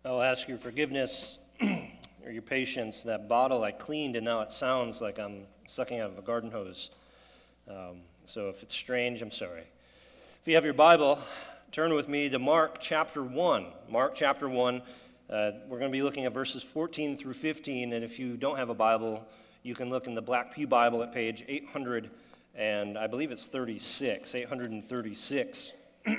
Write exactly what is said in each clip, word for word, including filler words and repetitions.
I'll ask your forgiveness or your patience. That bottle I cleaned, and now it sounds like I'm sucking out of a garden hose. Um, so if it's strange, I'm sorry. If you have your Bible, turn with me to Mark chapter one. Mark chapter one. Uh, we're going to be looking at verses fourteen through fifteen, and if you don't have a Bible, you can look in the Black Pew Bible at page eight hundred, and I believe it's thirty-six, eight hundred thirty-six.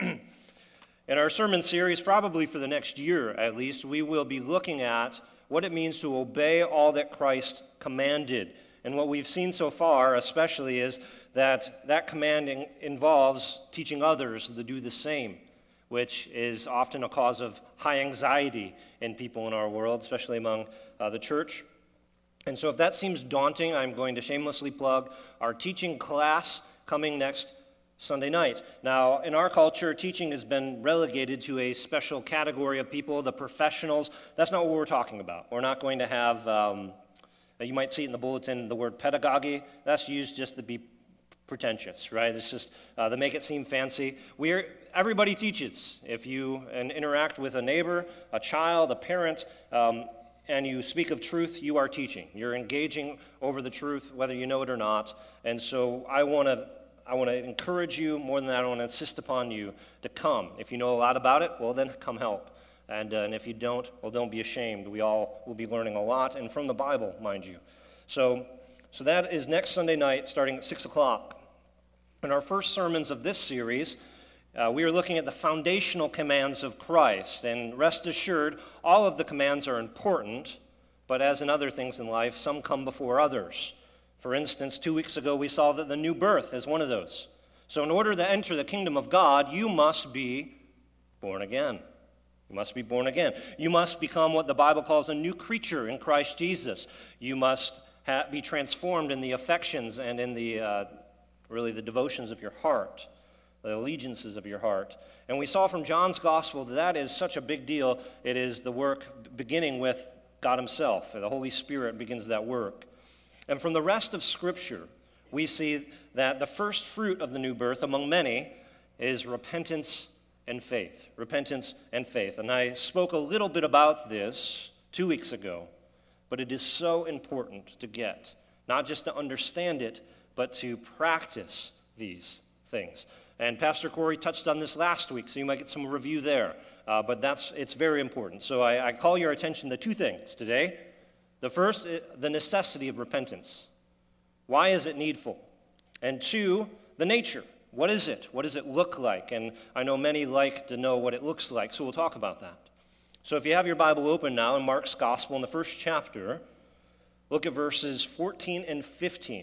In our sermon series, probably for the next year at least, we will be looking at what it means to obey all that Christ commanded. And what we've seen so far, especially, is that that commanding involves teaching others to do the same, which is often a cause of high anxiety in people in our world, especially among uh, the church. And so if that seems daunting, I'm going to shamelessly plug our teaching class coming next Sunday night. Now, in our culture, teaching has been relegated to a special category of people, the professionals. That's not what we're talking about. We're not going to have, um, you might see it in the bulletin, the word pedagogy. That's used just to be pretentious, right? It's just uh, to make it seem fancy. We're everybody teaches. If you and interact with a neighbor, a child, a parent, um, and you speak of truth, you are teaching. You're engaging over the truth, whether you know it or not. And so I want to I want to encourage you, more than that, I want to insist upon you to come. If you know a lot about it, well, then come help. And, uh, and if you don't, well, don't be ashamed. We all will be learning a lot, and from the Bible, mind you. So, so that is next Sunday night, starting at six o'clock. In our first sermons of this series, uh, we are looking at the foundational commands of Christ. And rest assured, all of the commands are important, but as in other things in life, some come before others. For instance, two weeks ago, we saw that the new birth is one of those. So in order to enter the kingdom of God, you must be born again. You must be born again. You must become what the Bible calls a new creature in Christ Jesus. You must ha- be transformed in the affections and in the, uh, really, the devotions of your heart, the allegiances of your heart. And we saw from John's gospel that that is such a big deal. It is the work beginning with God himself. The Holy Spirit begins that work. And from the rest of Scripture, we see that the first fruit of the new birth, among many, is repentance and faith. Repentance and faith. And I spoke a little bit about this two weeks ago, but it is so important to get, not just to understand it, but to practice these things. And Pastor Corey touched on this last week, so you might get some review there. Uh, but that's it's very important. So I, I call your attention to two things today. The first, the necessity of repentance. Why is it needful? And two, the nature. What is it? What does it look like? And I know many like to know what it looks like, so we'll talk about that. So if you have your Bible open now in Mark's Gospel in the first chapter, look at verses fourteen and fifteen.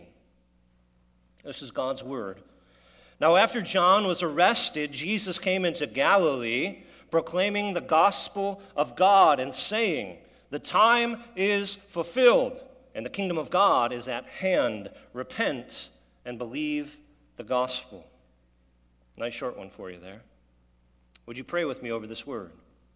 This is God's Word. Now after John was arrested, Jesus came into Galilee, proclaiming the gospel of God and saying, "The time is fulfilled, and the kingdom of God is at hand. Repent and believe the gospel." Nice short one for you there. Would you pray with me over this word?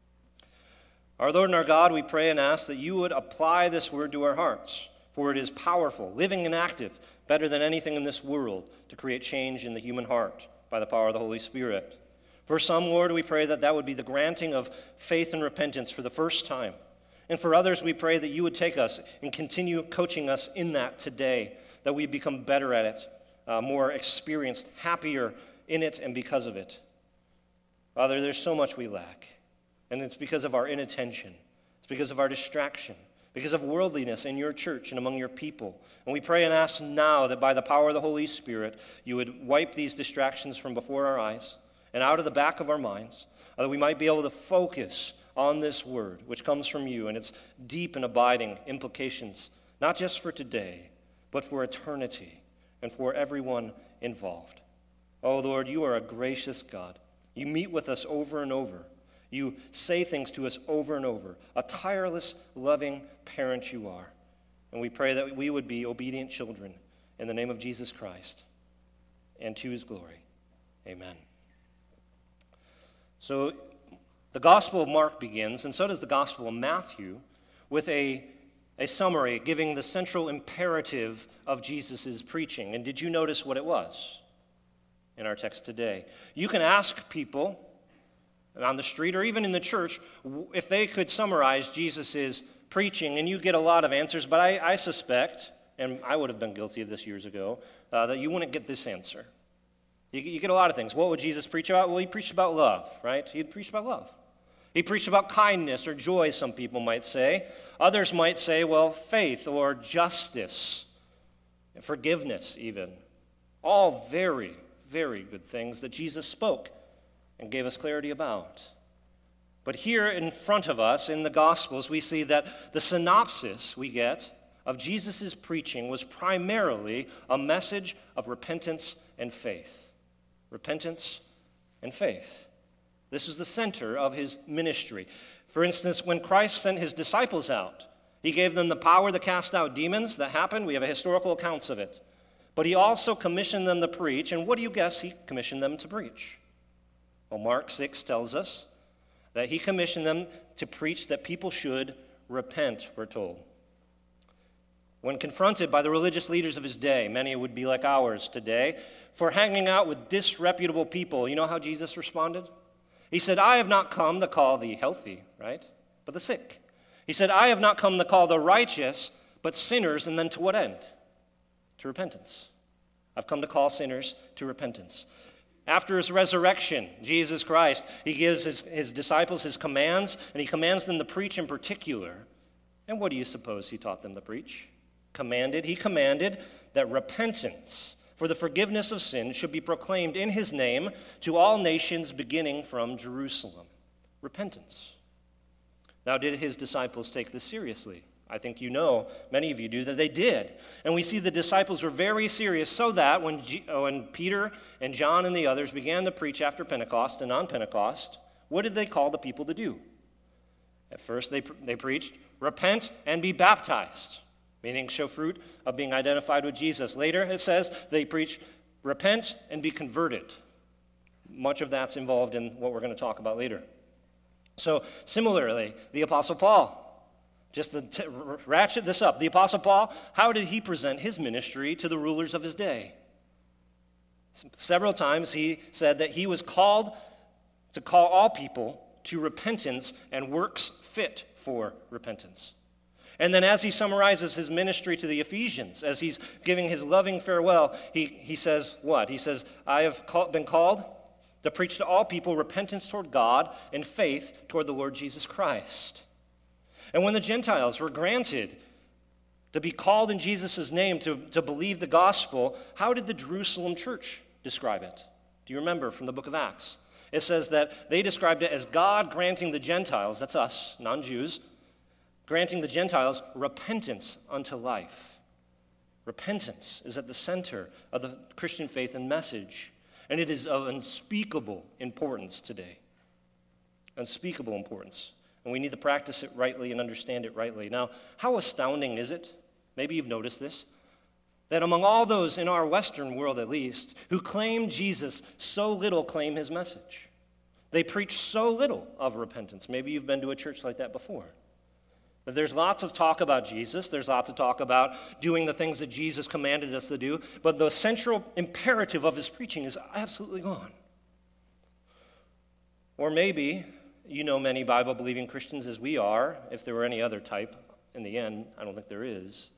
Our Lord and our God, we pray and ask that you would apply this word to our hearts, for it is powerful, living and active, better than anything in this world to create change in the human heart by the power of the Holy Spirit. For some, Lord, we pray that that would be the granting of faith and repentance for the first time. And for others, we pray that you would take us and continue coaching us in that today, that we become better at it, uh, more experienced, happier in it and because of it. Father, there's so much we lack, and it's because of our inattention. It's because of our distraction, because of worldliness in your church and among your people. And we pray and ask now that by the power of the Holy Spirit, you would wipe these distractions from before our eyes and out of the back of our minds, that we might be able to focus on this word, which comes from you, and its deep and abiding implications, not just for today, but for eternity and for everyone involved. Oh, Lord, you are a gracious God. You meet with us over and over. You say things to us over and over. A tireless, loving parent you are. And we pray that we would be obedient children in the name of Jesus Christ and to his glory. Amen. So, the Gospel of Mark begins, and so does the Gospel of Matthew, with a, a summary giving the central imperative of Jesus' preaching. And did you notice what it was in our text today? You can ask people on the street or even in the church, if they could summarize Jesus' preaching, and you get a lot of answers, but I, I suspect, and I would have been guilty of this years ago, uh, that you wouldn't get this answer. You, you get a lot of things. What would Jesus preach about? Well, he preached about love, right? He preached about love. He preached about kindness or joy, some people might say. Others might say, well, faith or justice, forgiveness even. All very, very good things that Jesus spoke and gave us clarity about. But here in front of us in the Gospels, we see that the synopsis we get of Jesus' preaching was primarily a message of repentance and faith. Repentance and faith. This is the center of his ministry. For instance, when Christ sent his disciples out, he gave them the power to cast out demons. That happened. We have historical accounts of it. But he also commissioned them to preach. And what do you guess he commissioned them to preach? Well, Mark six tells us that he commissioned them to preach that people should repent, we're told. When confronted by the religious leaders of his day, many would be like ours today, for hanging out with disreputable people, you know how Jesus responded? He said, I have not come to call the healthy, right, but the sick. He said, I have not come to call the righteous, but sinners, and then to what end? To repentance. I've come to call sinners to repentance. After his resurrection, Jesus Christ, he gives his, his disciples his commands, and he commands them to preach in particular. And what do you suppose he taught them to preach? Commanded, he commanded that repentance for the forgiveness of sin should be proclaimed in his name to all nations beginning from Jerusalem. Repentance. Now, did his disciples take this seriously? I think you know, many of you do, that they did. And we see the disciples were very serious, so that when, G- when Peter and John and the others began to preach after Pentecost and on Pentecost, what did they call the people to do? At first they, they preached, repent and be baptized, meaning show fruit of being identified with Jesus. Later it says they preach, repent and be converted. Much of that's involved in what we're going to talk about later. So similarly, the Apostle Paul, just to t- ratchet this up, the Apostle Paul, how did he present his ministry to the rulers of his day? Several times he said that he was called to call all people to repentance and works fit for repentance. And then as he summarizes his ministry to the Ephesians, as he's giving his loving farewell, he, he says what? He says, I have call, been called to preach to all people repentance toward God and faith toward the Lord Jesus Christ. And when the Gentiles were granted to be called in Jesus' name to, to believe the gospel, how did the Jerusalem church describe it? Do you remember from the book of Acts? It says that they described it as God granting the Gentiles, that's us, non-Jews, granting the Gentiles repentance unto life. Repentance is at the center of the Christian faith and message, and it is of unspeakable importance today. Unspeakable importance. And we need to practice it rightly and understand it rightly. Now, how astounding is it, maybe you've noticed this, that among all those in our Western world at least, who claim Jesus, so little claim his message. They preach so little of repentance. Maybe you've been to a church like that before. But there's lots of talk about Jesus. There's lots of talk about doing the things that Jesus commanded us to do. But the central imperative of his preaching is absolutely gone. Or maybe you know many Bible-believing Christians as we are, if there were any other type. In the end, I don't think there is.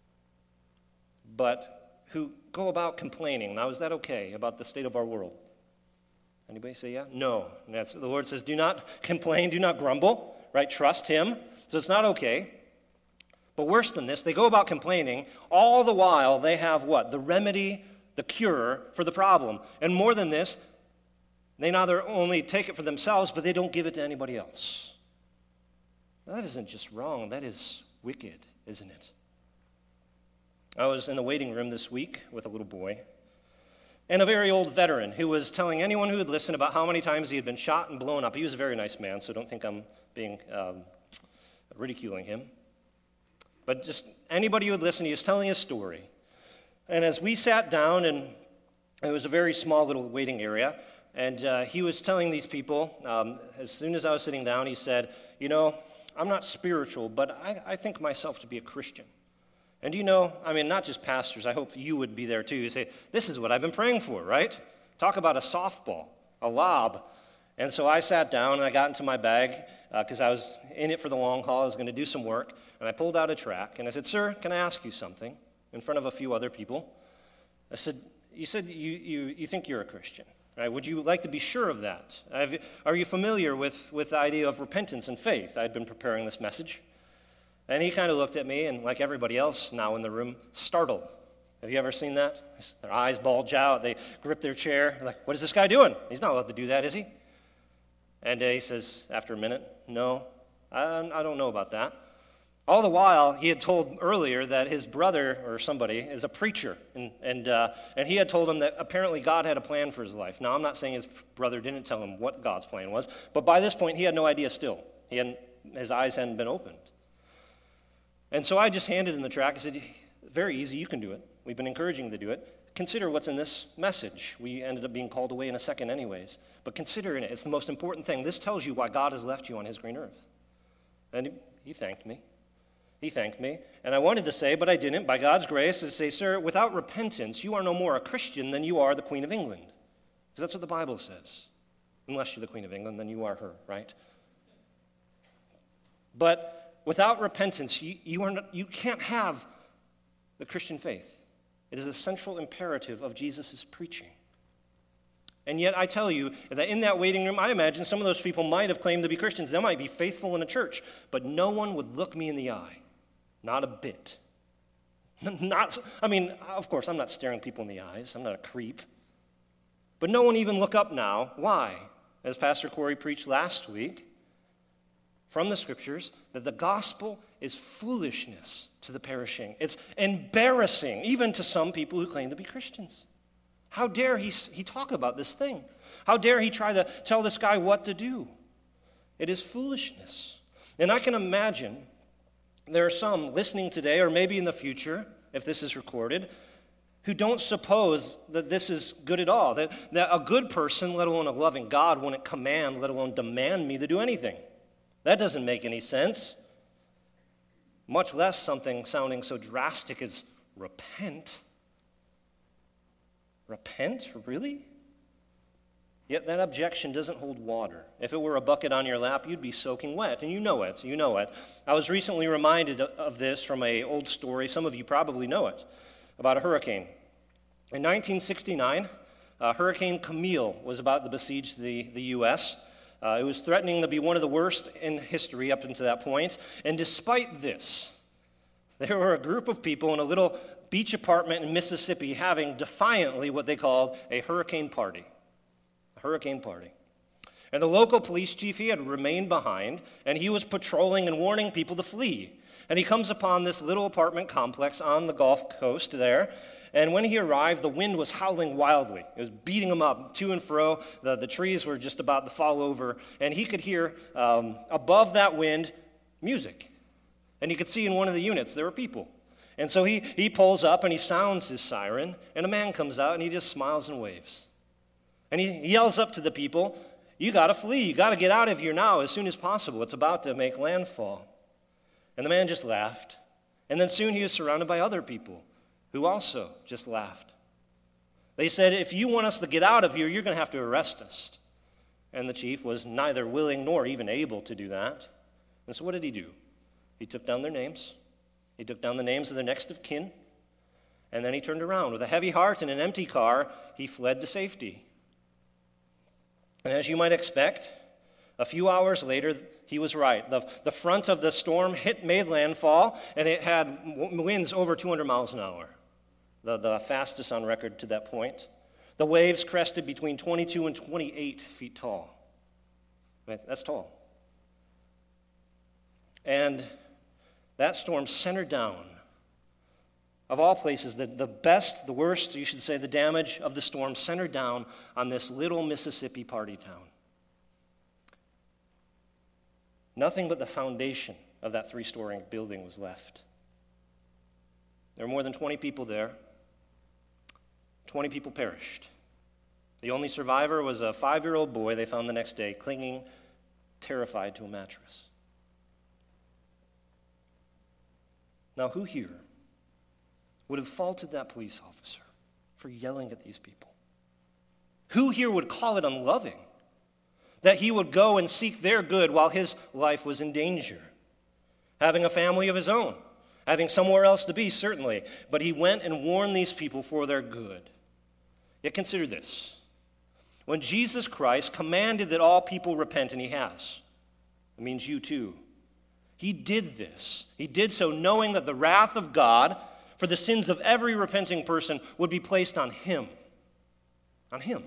But who go about complaining. Now, is that okay about the state of our world? Anybody say yeah? No. And that's, the Lord says, do not complain, do not grumble, right? Trust him. So it's not okay. But worse than this, they go about complaining. All the while, they have what? The remedy, the cure for the problem. And more than this, they not only take it for themselves, but they don't give it to anybody else. Now, that isn't just wrong. That is wicked, isn't it? I was in the waiting room this week with a little boy and a very old veteran who was telling anyone who would listen about how many times he had been shot and blown up. He was a very nice man, so don't think I'm being um, ridiculing him. But just anybody who would listen, he was telling his story. And as we sat down, and it was a very small little waiting area, and uh, he was telling these people, um, as soon as I was sitting down, he said, you know, I'm not spiritual, but I, I think myself to be a Christian. And you know, I mean, not just pastors, I hope you would be there too. You say, this is what I've been praying for, right? Talk about a softball, a lob. And so I sat down and I got into my bag because uh, I was in it for the long haul. I was going to do some work. And I pulled out a tract and I said, "Sir, can I ask you something?" In front of a few other people. I said, "You said you, you, you think you're a Christian, right? Would you like to be sure of that? Have, are you familiar with, with the idea of repentance and faith?" I'd been preparing this message. And he kind of looked at me and, like everybody else now in the room, startled. Have you ever seen that? Their eyes bulge out. They grip their chair. They're like, "What is this guy doing? He's not allowed to do that, is he?" And uh, he says, after a minute, "No, I, I don't know about that." All the while, he had told earlier that his brother or somebody is a preacher, and and uh, and he had told him that apparently God had a plan for his life. Now, I'm not saying his brother didn't tell him what God's plan was, but by this point, he had no idea still. He hadn't, his eyes hadn't been opened. And so I just handed him the tract. I said, "Very easy, you can do it. We've been encouraging you to do it. Consider what's in this message." We ended up being called away in a second anyways. But consider in it. It's the most important thing. This tells you why God has left you on his green earth. And he, he thanked me. He thanked me. And I wanted to say, but I didn't, by God's grace, to say, "Sir, without repentance, you are no more a Christian than you are the Queen of England." Because that's what the Bible says. Unless you're the Queen of England, then you are her, right? But without repentance, you, you, are not, you can't have the Christian faith. It is a central imperative of Jesus' preaching. And yet I tell you that in that waiting room, I imagine some of those people might have claimed to be Christians. They might be faithful in a church, but no one would look me in the eye. Not a bit. Not, I mean, of course, I'm not staring people in the eyes. I'm not a creep. But no one even look up now. Why? As Pastor Corey preached last week from the scriptures, that the gospel is foolishness to the perishing. It's embarrassing even to some people who claim to be Christians. How dare he, he talk about this thing? How dare he try to tell this guy what to do? It is foolishness. And I can imagine there are some listening today, or maybe in the future, if this is recorded, who don't suppose that this is good at all. That, that a good person, let alone a loving God, wouldn't command, let alone demand me to do anything. That doesn't make any sense. Much less something sounding so drastic as repent. Repent? Really? Yet that objection doesn't hold water. If it were a bucket on your lap, you'd be soaking wet, and you know it, you know it. I was recently reminded of this from an old story. Some of you probably know it, about a hurricane. In nineteen sixty-nine, uh, Hurricane Camille was about to besiege the, the U S Uh, it was threatening to be one of the worst in history up until that point. And despite this, there were a group of people in a little beach apartment in Mississippi having defiantly what they called a hurricane party. A hurricane party. And the local police chief, he had remained behind, and he was patrolling and warning people to flee. And he comes upon this little apartment complex on the Gulf Coast there. And when he arrived, the wind was howling wildly. It was beating him up to and fro. The, the trees were just about to fall over. And he could hear um, above that wind music. And he could see in one of the units there were people. And so he, he pulls up and he sounds his siren. And a man comes out and he just smiles and waves. And he, he yells up to the people, "You got to flee. You got to get out of here now as soon as possible. It's about to make landfall." And the man just laughed. And then soon he was surrounded by other people who also just laughed. They said, "If you want us to get out of here, you're going to have to arrest us." And the chief was neither willing nor even able to do that. And so what did he do? He took down their names. He took down the names of their next of kin. And then he turned around. With a heavy heart and an empty car, he fled to safety. And as you might expect, a few hours later, he was right. The, the front of the storm hit made landfall, and it had winds over two hundred miles an hour, the, the fastest on record to that point. The waves crested between twenty-two and twenty-eight feet tall. That's tall. And that storm centered down, of all places, the, the best, the worst, you should say, the damage of the storm centered down on this little Mississippi party town. Nothing but the foundation of that three-story building was left. There were more than twenty people there. twenty people perished. The only survivor was a five-year-old boy they found the next day, clinging, terrified to a mattress. Now, who here would have faulted that police officer for yelling at these people? Who here would call it unloving? that he would go and seek their good while his life was in danger, having a family of his own, having somewhere else to be, certainly. But he went and warned these people for their good. Yet consider this. When Jesus Christ commanded that all people repent, and he has, it means you too. He did this. He did so knowing that the wrath of God for the sins of every repenting person would be placed on him. On him.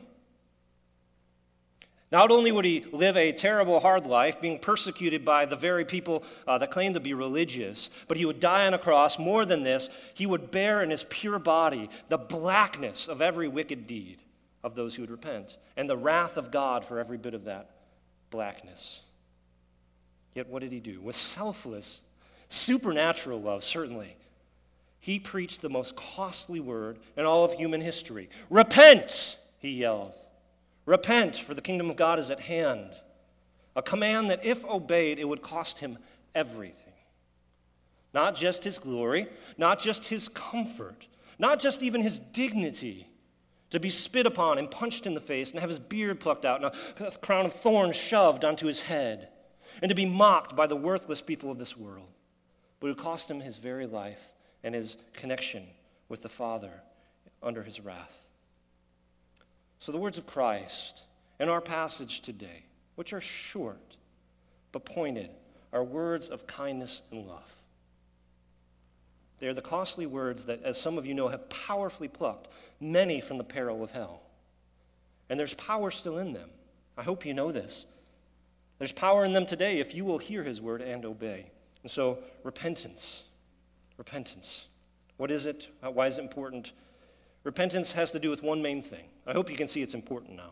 Not only would he live a terrible, hard life, being persecuted by the very people uh, that claim to be religious, but he would die on a cross. More than this, he would bear in his pure body the blackness of every wicked deed of those who would repent, and the wrath of God for every bit of that blackness. Yet what did he do? With selfless, supernatural love, certainly, he preached the most costly word in all of human history. Repent, he yelled. Repent, for the kingdom of God is at hand. A command that, if obeyed, it would cost him everything. Not just his glory, not just his comfort, not just even his dignity, to be spit upon and punched in the face and have his beard plucked out and a crown of thorns shoved onto his head, and to be mocked by the worthless people of this world. But it would cost him his very life and his connection with the Father under his wrath. So the words of Christ in our passage today, which are short but pointed, are words of kindness and love. They are the costly words that, as some of you know, have powerfully plucked many from the peril of hell. And there's power still in them. I hope you know this. There's power in them today if you will hear his word and obey. And so, repentance. Repentance. What is it? Why is it important? Repentance has to do with one main thing. I hope you can see it's important now.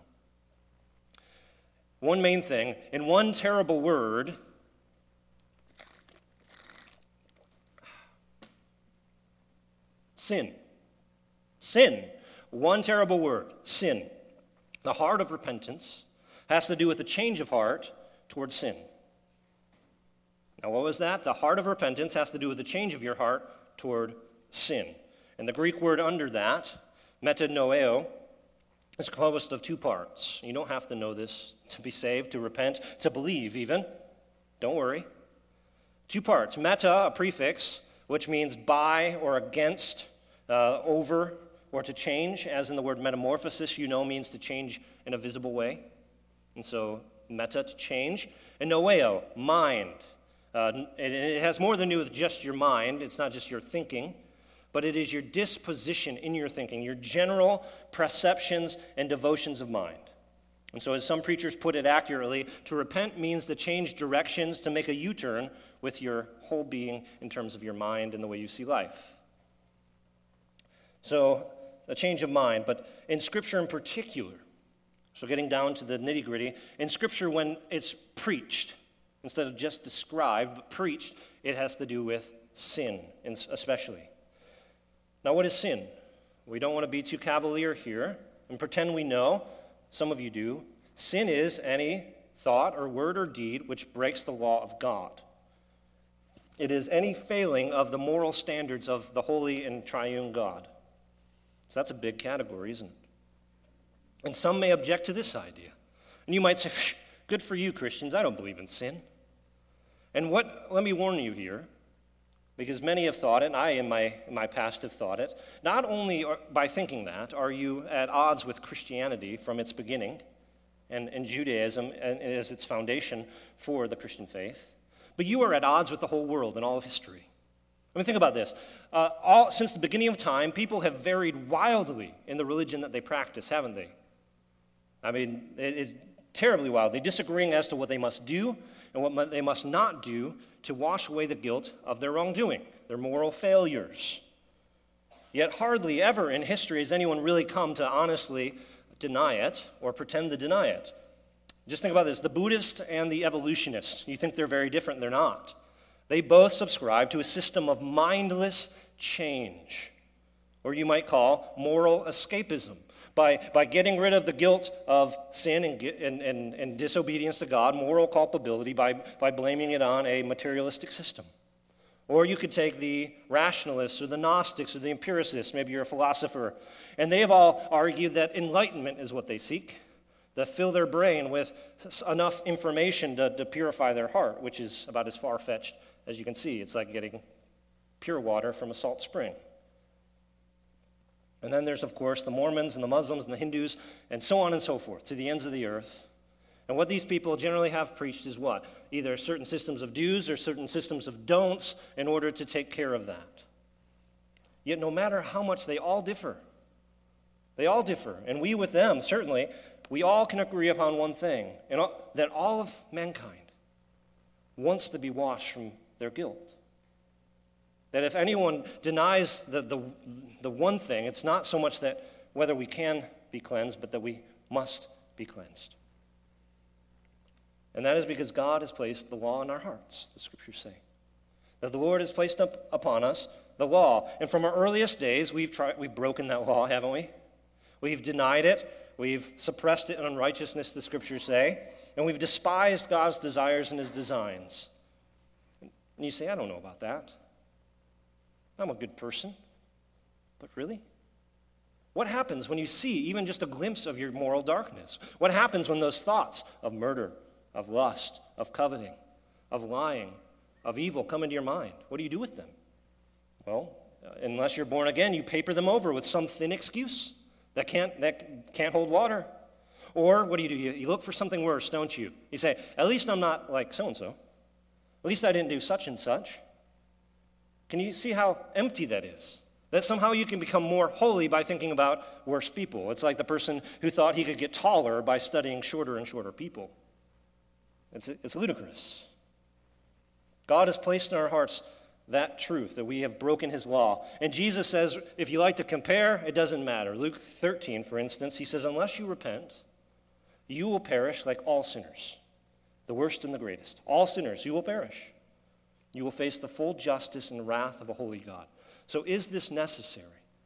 One main thing, in one terrible word, sin. Sin. One terrible word, sin. The heart of repentance has to do with a change of heart towards sin. Now, what was that? The heart of repentance has to do with the change of your heart toward sin. And the Greek word under that, metanoeo, is composed of two parts. You don't have to know this to be saved, to repent, to believe even. Don't worry. Two parts. Meta, a prefix, which means by or against, uh, over, or to change, as in the word metamorphosis, you know, means to change in a visible way. And so, meta, to change. And noeo, mind. Uh, it, it has more than to do with just your mind. It's not just your thinking, but it is your disposition in your thinking, your general perceptions and devotions of mind. And so, as some preachers put it accurately, to repent means to change directions, to make a U-turn with your whole being in terms of your mind and the way you see life. So, a change of mind, but in Scripture in particular, so getting down to the nitty-gritty, in Scripture when it's preached, instead of just described, but preached, it has to do with sin, especially. Now, what is sin? We don't want to be too cavalier here and pretend we know. Some of you do. Sin is any thought or word or deed which breaks the law of God. It is any failing of the moral standards of the holy and triune God. So that's a big category, isn't it? And some may object to this idea. And you might say, good for you, Christians, I don't believe in sin. And what, let me warn you here, because many have thought it, and I in my, in my past have thought it, not only are, by thinking that are you at odds with Christianity from its beginning, and, and Judaism as its foundation for the Christian faith, but you are at odds with the whole world and all of history. I mean, think about this. Uh, all, since the beginning of time, people have varied wildly in the religion that they practice, haven't they? I mean, it, it's terribly wildly, disagreeing as to what they must do and what they must not do to wash away the guilt of their wrongdoing, their moral failures. Yet hardly ever in history has anyone really come to honestly deny it or pretend to deny it. Just think about this. The Buddhist and the evolutionist, you think they're very different, they're not. They both subscribe to a system of mindless change, or you might call moral escapism. By, by getting rid of the guilt of sin and, and, and, and disobedience to God, moral culpability, by, by blaming it on a materialistic system. Or you could take the rationalists or the Gnostics or the empiricists, maybe you're a philosopher, and they have all argued that enlightenment is what they seek, that fill their brain with enough information to, to purify their heart, which is about as far-fetched as you can see. It's like getting pure water from a salt spring. And then there's, of course, the Mormons and the Muslims and the Hindus and so on and so forth, to the ends of the earth. And what these people generally have preached is what? Either certain systems of do's or certain systems of don'ts in order to take care of that. Yet no matter how much they all differ, they all differ, and we with them, certainly, we all can agree upon one thing, and all, that all of mankind wants to be washed from their guilt. That if anyone denies the, the, the one thing, it's not so much that whether we can be cleansed, but that we must be cleansed. And that is because God has placed the law in our hearts, the scriptures say. That the Lord has placed up upon us the law. And from our earliest days, we've tried, we've broken that law, haven't we? We've denied it. We've suppressed it in unrighteousness, the scriptures say. And we've despised God's desires and his designs. And you say, I don't know about that. I'm a good person. But really? What happens when you see even just a glimpse of your moral darkness? What happens when those thoughts of murder, of lust, of coveting, of lying, of evil come into your mind? What do you do with them? Well, unless you're born again, you paper them over with some thin excuse that can't, that can't hold water. Or what do you do? You, you look for something worse, don't you? You say, at least I'm not like so-and-so. At least I didn't do such and such. Can you see how empty that is? That somehow you can become more holy by thinking about worse people. It's like the person who thought he could get taller by studying shorter and shorter people. It's, it's ludicrous. God has placed in our hearts that truth, that we have broken his law. And Jesus says, if you like to compare, it doesn't matter. Luke thirteen, for instance, he says, unless you repent, you will perish like all sinners, the worst and the greatest. All sinners, you will perish. You will face the full justice and wrath of a holy God. So is this necessary?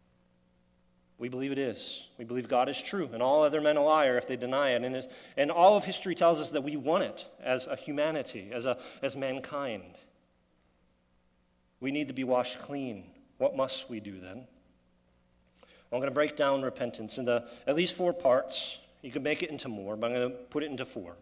We believe it is. We believe God is true, and all other men a liar if they deny it. And, is, and all of history tells us that we want it as a humanity, as, a, as mankind. We need to be washed clean. What must we do then? Well, I'm going to break down repentance into at least four parts. You can make it into more, but I'm going to put it into four.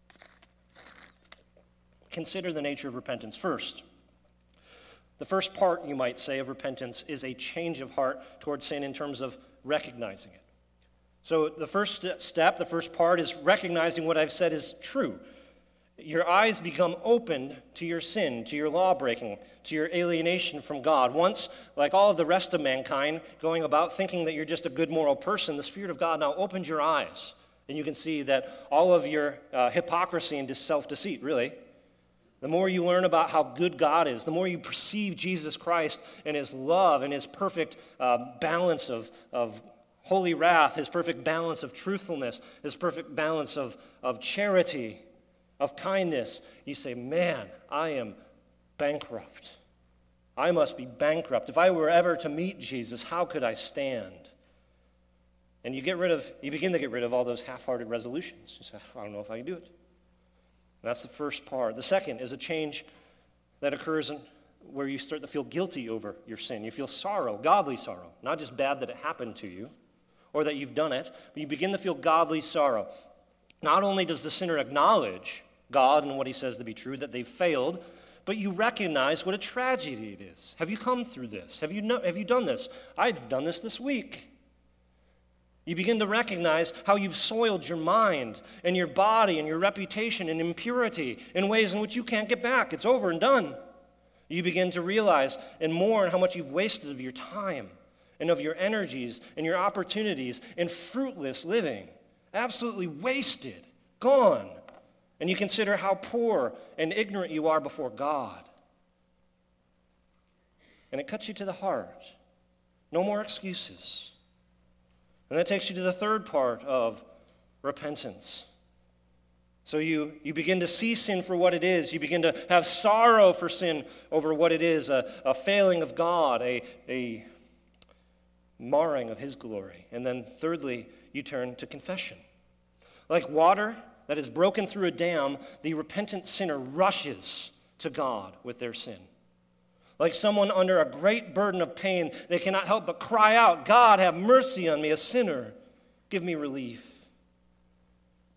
Consider the nature of repentance. First, the first part, you might say, of repentance is a change of heart towards sin in terms of recognizing it. So the first step, the first part, is recognizing what I've said is true. Your eyes become opened to your sin, to your law-breaking, to your alienation from God. Once, like all of the rest of mankind, going about thinking that you're just a good moral person, the Spirit of God now opens your eyes, and you can see that all of your uh, hypocrisy and self-deceit, really, the more you learn about how good God is, the more you perceive Jesus Christ and his love and his perfect uh, balance of, of holy wrath, his perfect balance of truthfulness, his perfect balance of, of charity, of kindness, you say, man, I am bankrupt. I must be bankrupt. If I were ever to meet Jesus, how could I stand? And you get rid of, you begin to get rid of all those half-hearted resolutions. You say, I don't know if I can do it. That's the first part. The second is a change that occurs in, where you start to feel guilty over your sin. You feel sorrow, godly sorrow, not just bad that it happened to you or that you've done it, but you begin to feel godly sorrow. Not only does the sinner acknowledge God and what he says to be true, that they've failed, but you recognize what a tragedy it is. Have you come through this? Have you, no, have you done this? I've done this this week. You begin to recognize how you've soiled your mind and your body and your reputation and impurity in ways in which you can't get back. It's over and done. You begin to realize and mourn how much you've wasted of your time and of your energies and your opportunities in fruitless living. Absolutely wasted, gone. And you consider how poor and ignorant you are before God. And it cuts you to the heart. No more excuses. And that takes you to the third part of repentance. So you, you begin to see sin for what it is. You begin to have sorrow for sin over what it is, a, a failing of God, a, a marring of his glory. And then thirdly, you turn to confession. Like water that is broken through a dam, the repentant sinner rushes to God with their sin. Like someone under a great burden of pain, they cannot help but cry out, God, have mercy on me, a sinner. Give me relief.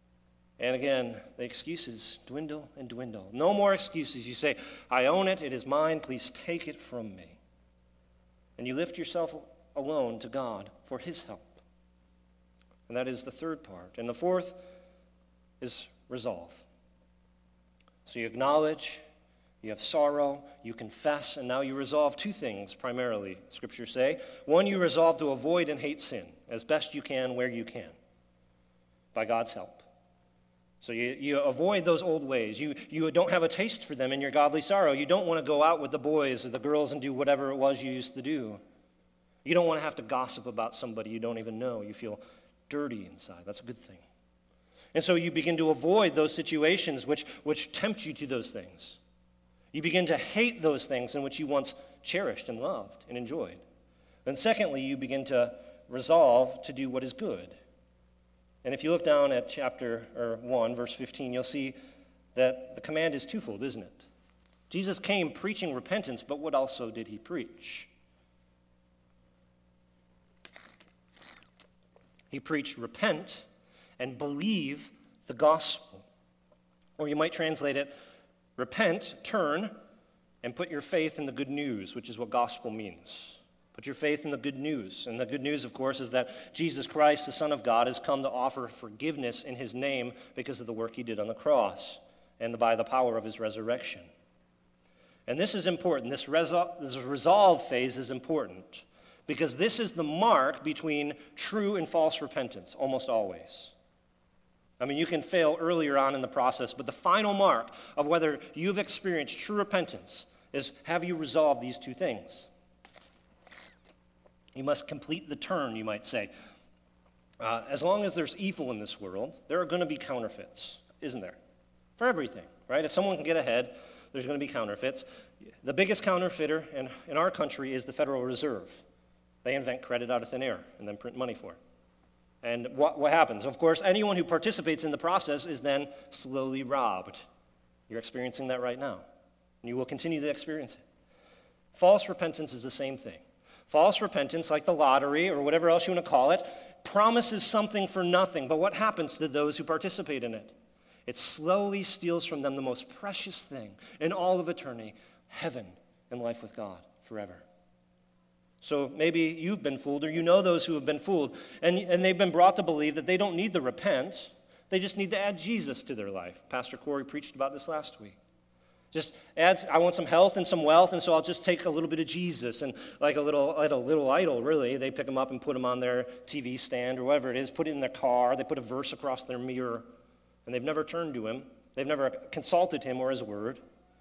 And again, the excuses dwindle and dwindle. No more excuses. You say, I own it, it is mine, please take it from me. And you lift yourself alone to God for his help. And that is the third part. And the fourth is resolve. So you acknowledge, you have sorrow, you confess, and now you resolve two things primarily, scriptures say. One, you resolve to avoid and hate sin as best you can, where you can, by God's help. So you, you avoid those old ways. You, you don't have a taste for them in your godly sorrow. You don't want to go out with the boys or the girls and do whatever it was you used to do. You don't want to have to gossip about somebody you don't even know. You feel dirty inside. That's a good thing. And so you begin to avoid those situations which, which tempt you to those things. You begin to hate those things in which you once cherished and loved and enjoyed. And secondly, you begin to resolve to do what is good. And if you look down at chapter or one, verse fifteen, you'll see that the command is twofold, isn't it? Jesus came preaching repentance, but what also did he preach? He preached repent and believe the gospel. Or you might translate it, repent, turn, and put your faith in the good news, which is what gospel means. Put your faith in the good news. And the good news, of course, is that Jesus Christ, the Son of God, has come to offer forgiveness in his name because of the work he did on the cross and by the power of his resurrection. And this is important. This, resol- this resolve phase is important because this is the mark between true and false repentance, almost always. I mean, you can fail earlier on in the process, but the final mark of whether you've experienced true repentance is, have you resolved these two things? You must complete the turn, you might say. Uh, as long as there's evil in this world, there are going to be counterfeits, isn't there? For everything, right? If someone can get ahead, there's going to be counterfeits. The biggest counterfeiter in, in our country is the Federal Reserve. They invent credit out of thin air and then print money for it. And what, what happens? Of course, anyone who participates in the process is then slowly robbed. You're experiencing that right now, and you will continue to experience it. False repentance is the same thing. False repentance, like the lottery or whatever else you want to call it, promises something for nothing. But what happens to those who participate in it? It slowly steals from them the most precious thing in all of eternity, heaven and life with God forever. So maybe you've been fooled, or you know those who have been fooled, and, and they've been brought to believe that they don't need to repent. They just need to add Jesus to their life. Pastor Corey preached about this last week. Just adds, I want some health and some wealth, and so I'll just take a little bit of Jesus. And like a little, like a little idol, really, they pick him up and put him on their T V stand or whatever it is, put it in their car, they put a verse across their mirror, and they've never turned to him. They've never consulted him or his word.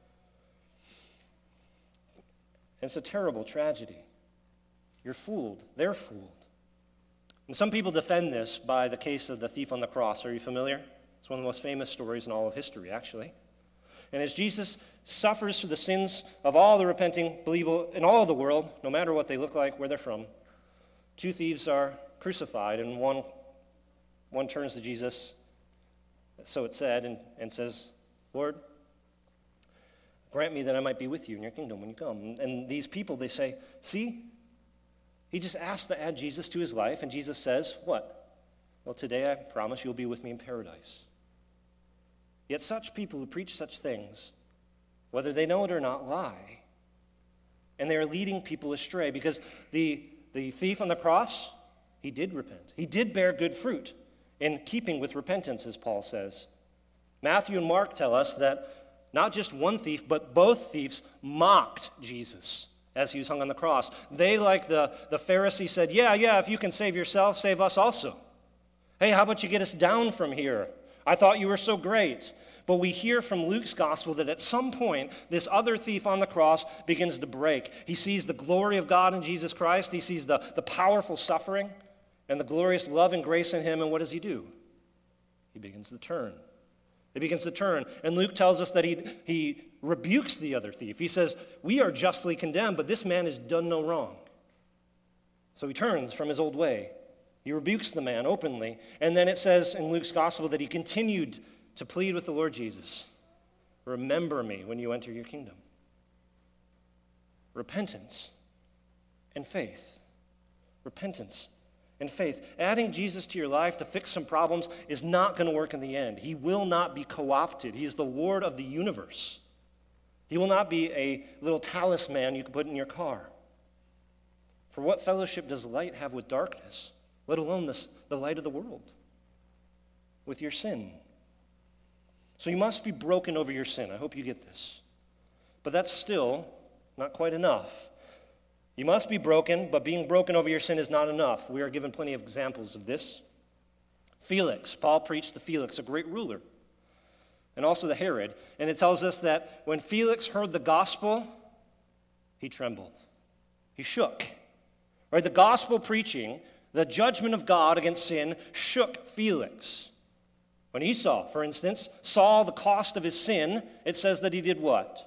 And it's a terrible tragedy. You're fooled. They're fooled. And some people defend this by the case of the thief on the cross. Are you familiar? It's one of the most famous stories in all of history, actually. And as Jesus suffers for the sins of all the repenting believer in all the world, no matter what they look like, where they're from, two thieves are crucified, and one, one turns to Jesus, so it said, and, and says, Lord, grant me that I might be with you in your kingdom when you come. And these people, they say, see, he just asked to add Jesus to his life, and Jesus says, what? Well, today I promise you'll be with me in paradise. Yet such people who preach such things, whether they know it or not, lie. And they are leading people astray because the, the thief on the cross, he did repent. He did bear good fruit in keeping with repentance, as Paul says. Matthew and Mark tell us that not just one thief, but both thieves mocked Jesus as he was hung on the cross. They, like the, the Pharisee, said, yeah, yeah, if you can save yourself, save us also. Hey, how about you get us down from here? I thought you were so great. But we hear from Luke's gospel that at some point, this other thief on the cross begins to break. He sees the glory of God in Jesus Christ. He sees the, the powerful suffering and the glorious love and grace in him. And what does he do? He begins to turn. He begins to turn. And Luke tells us that he, he rebukes the other thief. He says, we are justly condemned, but this man has done no wrong. So he turns from his old way. He rebukes the man openly. And then it says in Luke's gospel that he continued to plead with the Lord Jesus, remember me when you enter your kingdom. Repentance and faith. Repentance in faith. Adding Jesus to your life to fix some problems is not going to work in the end. He will not be co-opted. He is the Lord of the universe. He will not be a little talisman you can put in your car. For what fellowship does light have with darkness, let alone this, the light of the world, with your sin? So you must be broken over your sin. I hope you get this. But that's still not quite enough. You must be broken, but being broken over your sin is not enough. We are given plenty of examples of this. Felix, Paul preached to Felix, a great ruler, and also to Herod. And it tells us that when Felix heard the gospel, he trembled. He shook. Right? The gospel preaching, the judgment of God against sin, shook Felix. When he saw, for instance, saw the cost of his sin, it says that he did what?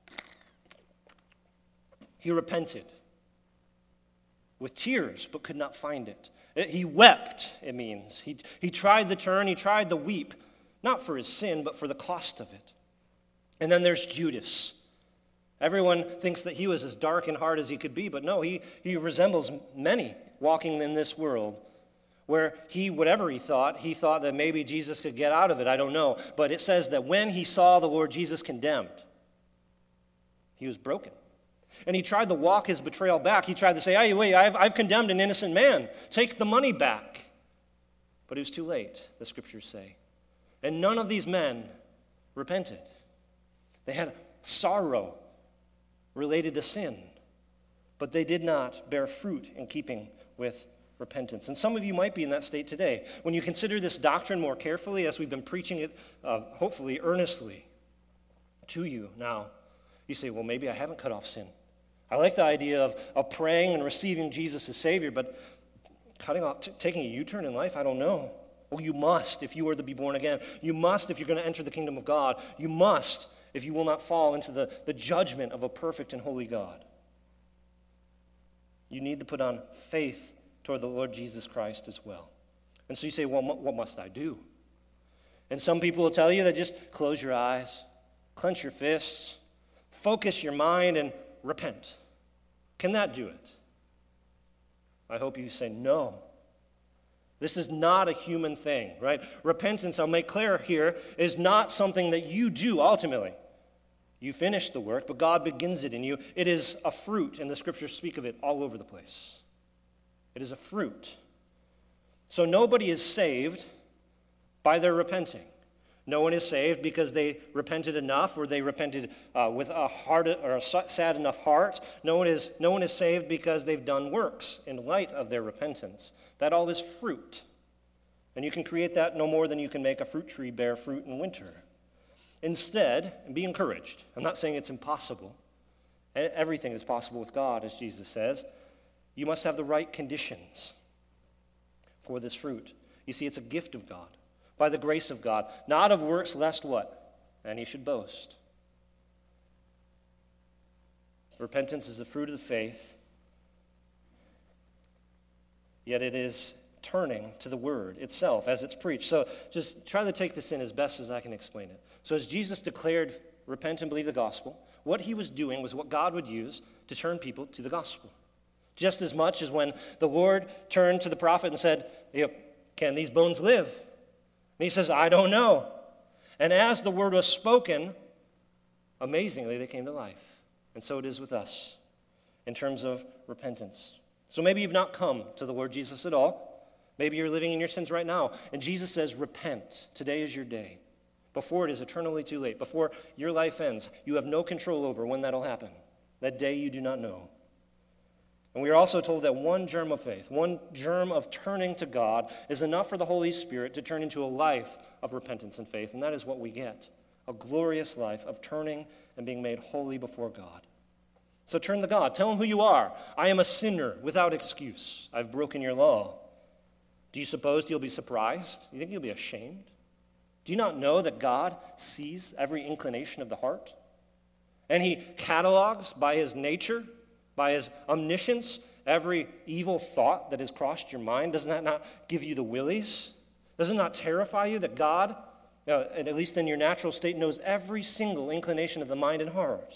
He repented with tears, but could not find it. It- He wept, it means. He, he tried the turn, he tried the weep, not for his sin, but for the cost of it. And then there's Judas. Everyone thinks that he was as dark in heart as he could be, but no, he, he resembles many walking in this world where he, whatever he thought, he thought that maybe Jesus could get out of it. I don't know. But it says that when he saw the Lord Jesus condemned, he was broken. And he tried to walk his betrayal back. He tried to say, hey, wait, I've, I've condemned an innocent man. Take the money back. But it was too late, the scriptures say. And none of these men repented. They had sorrow related to sin, but they did not bear fruit in keeping with repentance. And some of you might be in that state today. When you consider this doctrine more carefully, as we've been preaching it, uh, hopefully earnestly to you now, you say, well, maybe I haven't cut off sin. I like the idea of, of praying and receiving Jesus as Savior, but cutting off, t- taking a U-turn in life, I don't know. Well, you must if you are to be born again. You must if you're going to enter the kingdom of God. You must if you will not fall into the, the judgment of a perfect and holy God. You need to put on faith toward the Lord Jesus Christ as well. And so you say, well, what must I do? And some people will tell you that just close your eyes, clench your fists, focus your mind, and repent. Can that do it? I hope you say no. This is not a human thing, right? Repentance, I'll make clear here, is not something that you do ultimately. You finish the work, but God begins it in you. It is a fruit, and the scriptures speak of it all over the place. It is a fruit. So nobody is saved by their repenting. No one is saved because they repented enough or they repented uh, with a hard or a sad enough heart. No one is, no one is saved because they've done works in light of their repentance. That all is fruit. And you can create that no more than you can make a fruit tree bear fruit in winter. Instead, and be encouraged. I'm not saying it's impossible. Everything is possible with God, as Jesus says. You must have the right conditions for this fruit. You see, it's a gift of God, by the grace of God, not of works, lest what? Any should boast. Repentance is the fruit of the faith, yet it is turning to the word itself as it's preached. So just try to take this in as best as I can explain it. So as Jesus declared, repent and believe the gospel, what he was doing was what God would use to turn people to the gospel. Just as much as when the Lord turned to the prophet and said, can these bones live? And he says, I don't know. And as the word was spoken, amazingly, they came to life. And so it is with us in terms of repentance. So maybe you've not come to the Lord Jesus at all. Maybe you're living in your sins right now. And Jesus says, repent. Today is your day. Before it is eternally too late. Before your life ends, you have no control over when that'll happen. That day you do not know. And we are also told that one germ of faith, one germ of turning to God is enough for the Holy Spirit to turn into a life of repentance and faith. And that is what we get, a glorious life of turning and being made holy before God. So turn to God. Tell him who you are. I am a sinner without excuse. I've broken your law. Do you suppose you'll be surprised? Do you think you'll be ashamed? Do you not know that God sees every inclination of the heart? And he catalogs by his nature, by his omniscience, every evil thought that has crossed your mind. Doesn't that not give you the willies? Does it not terrify you that God, uh, at least in your natural state, knows every single inclination of the mind and heart?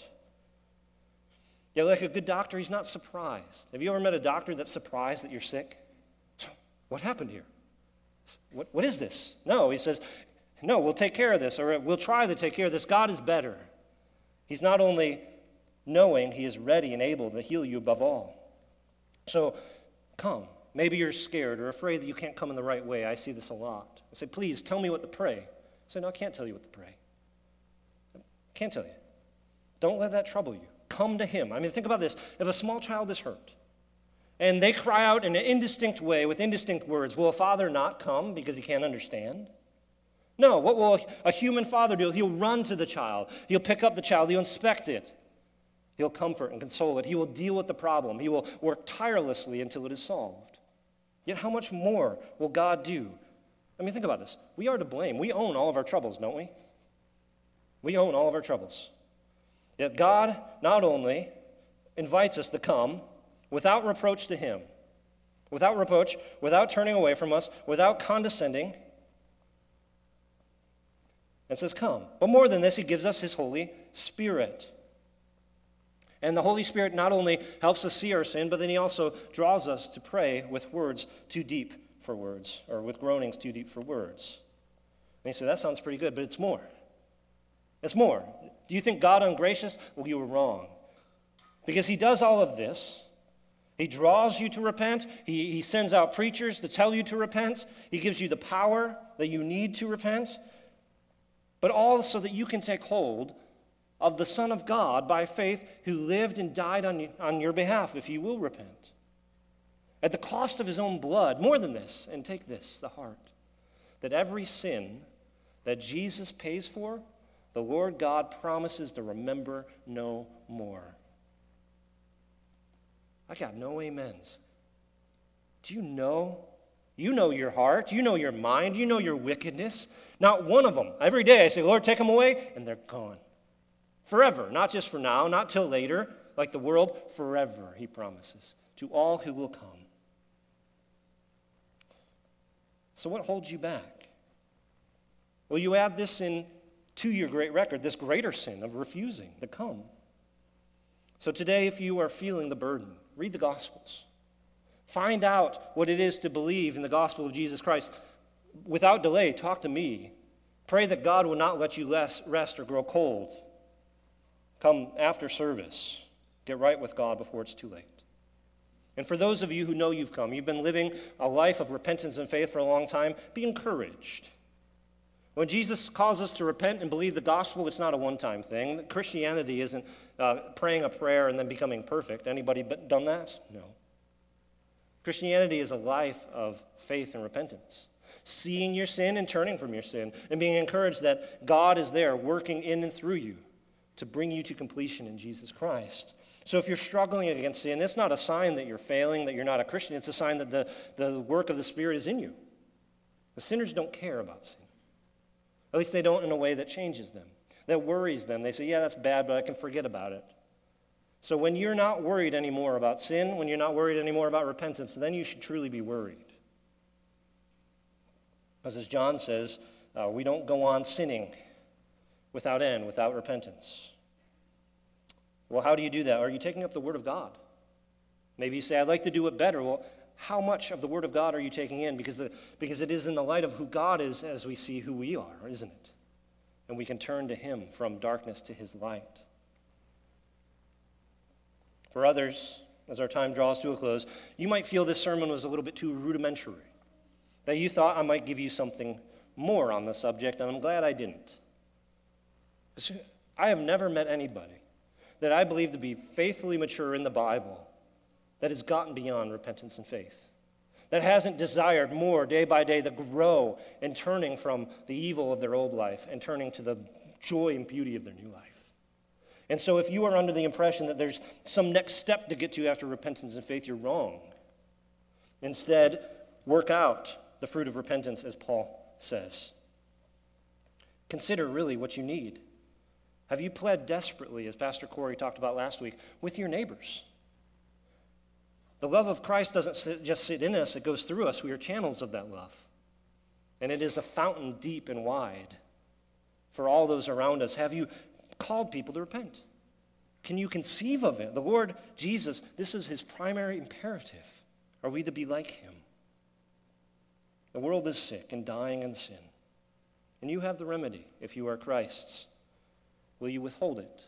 Yeah, like a good doctor, he's not surprised. Have you ever met a doctor that's surprised that you're sick? What happened here? What, what is this? No, he says, no, we'll take care of this, or we'll try to take care of this. God is better. He's not only knowing, he is ready and able to heal you above all. So come. Maybe you're scared or afraid that you can't come in the right way. I see this a lot. I say, please tell me what to pray. I say, no, I can't tell you what to pray. I can't tell you. Don't let that trouble you. Come to him. I mean, think about this. If a small child is hurt, and they cry out in an indistinct way with indistinct words, will a father not come because he can't understand? No, what will a human father do? He'll run to the child. He'll pick up the child. He'll inspect it. He'll comfort and console it. He will deal with the problem. He will work tirelessly until it is solved. Yet how much more will God do? I mean, think about this. We are to blame. We own all of our troubles, don't we? We own all of our troubles. Yet God not only invites us to come without reproach to him, without reproach, without turning away from us, without condescending, and says, come. But more than this, he gives us his Holy Spirit. And the Holy Spirit not only helps us see our sin, but then he also draws us to pray with words too deep for words, or with groanings too deep for words. And you say, that sounds pretty good, but it's more. It's more. Do you think God ungracious? Well, you were wrong. Because he does all of this. He draws you to repent. He, he sends out preachers to tell you to repent. He gives you the power that you need to repent. But all so that you can take hold of the Son of God by faith who lived and died on, you, on your behalf if you will repent. At the cost of his own blood, more than this, and take this, the heart, that every sin that Jesus pays for, the Lord God promises to remember no more. I got no amens. Do you know? You know your heart. You know your mind. You know your wickedness. Not one of them. Every day I say, Lord, take them away, and they're gone. Forever. Not just for now, not till later, like the world. Forever, he promises, to all who will come. So what holds you back? Well, you add this in to your great record, this greater sin of refusing to come. So today, if you are feeling the burden, read the Gospels. Find out what it is to believe in the gospel of Jesus Christ. Without delay, talk to me. Pray that God will not let you rest or grow cold. Come after service. Get right with God before it's too late. And for those of you who know you've come, you've been living a life of repentance and faith for a long time, be encouraged. When Jesus calls us to repent and believe the gospel, it's not a one-time thing. Christianity isn't uh, praying a prayer and then becoming perfect. Anybody done that? No. Christianity is a life of faith and repentance. Seeing your sin and turning from your sin and being encouraged that God is there working in and through you to bring you to completion in Jesus Christ. So if you're struggling against sin, it's not a sign that you're failing, that you're not a Christian. It's a sign that the, the work of the Spirit is in you. The sinners don't care about sin. At least they don't in a way that changes them, that worries them. They say, yeah, that's bad, but I can forget about it. So when you're not worried anymore about sin, when you're not worried anymore about repentance, then you should truly be worried. Because as John says, uh, we don't go on sinning without end, without repentance. Well, how do you do that? Are you taking up the Word of God? Maybe you say, I'd like to do it better. Well, how much of the Word of God are you taking in? Because, the, because it is in the light of who God is as we see who we are, isn't it? And we can turn to him from darkness to his light. For others, as our time draws to a close, you might feel this sermon was a little bit too rudimentary, that you thought I might give you something more on the subject, and I'm glad I didn't. I have never met anybody that I believe to be faithfully mature in the Bible that has gotten beyond repentance and faith, that hasn't desired more day by day to grow in turning from the evil of their old life and turning to the joy and beauty of their new life. And so if you are under the impression that there's some next step to get to after repentance and faith, you're wrong. Instead, work out the fruit of repentance, as Paul says. Consider really what you need. Have you pled desperately, as Pastor Corey talked about last week, with your neighbors? The love of Christ doesn't sit, just sit in us, it goes through us. We are channels of that love. And it is a fountain deep and wide for all those around us. Have you called people to repent? Can you conceive of it? The Lord Jesus, this is his primary imperative. Are we to be like him? The world is sick and dying in sin. And you have the remedy if you are Christ's. Will you withhold it?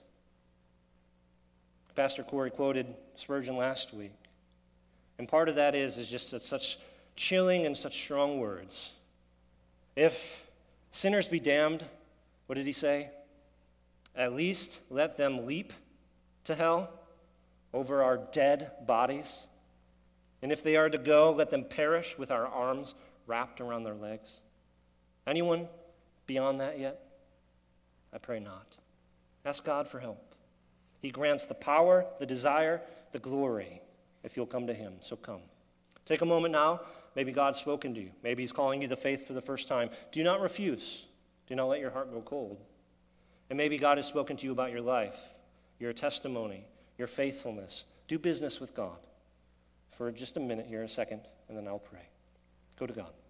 Pastor Corey quoted Spurgeon last week. And part of that is, is just that such chilling and such strong words. If sinners be damned, what did he say? At least let them leap to hell over our dead bodies. And if they are to go, let them perish with our arms wrapped around their legs. Anyone beyond that yet? I pray not. Ask God for help. He grants the power, the desire, the glory, if you'll come to him. So come. Take a moment now. Maybe God's spoken to you. Maybe he's calling you to faith for the first time. Do not refuse. Do not let your heart go cold. And maybe God has spoken to you about your life, your testimony, your faithfulness. Do business with God. For just a minute here, a second, and then I'll pray. Go to God.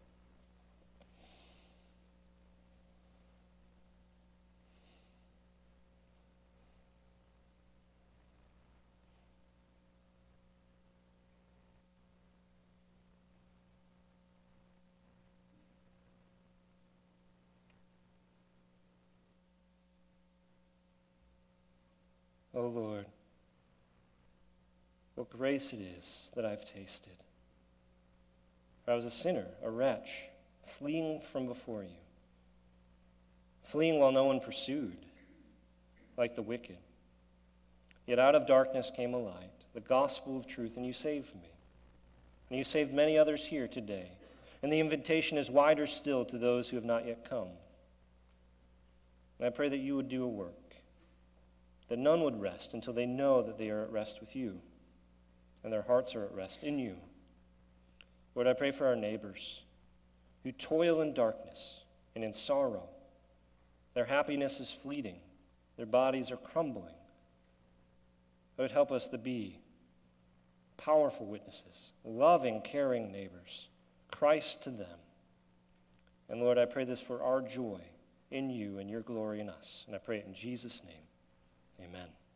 Oh Lord, what grace it is that I've tasted. For I was a sinner, a wretch, fleeing from before you, fleeing while no one pursued, like the wicked. Yet out of darkness came a light, the gospel of truth, and you saved me. And you saved many others here today. And the invitation is wider still to those who have not yet come. And I pray that you would do a work, that none would rest until they know that they are at rest with you, and their hearts are at rest in you. Lord, I pray for our neighbors who toil in darkness and in sorrow. Their happiness is fleeting. Their bodies are crumbling. Lord, help us to be powerful witnesses, loving, caring neighbors, Christ to them. And Lord, I pray this for our joy in you and your glory in us. And I pray it in Jesus' name. Amen.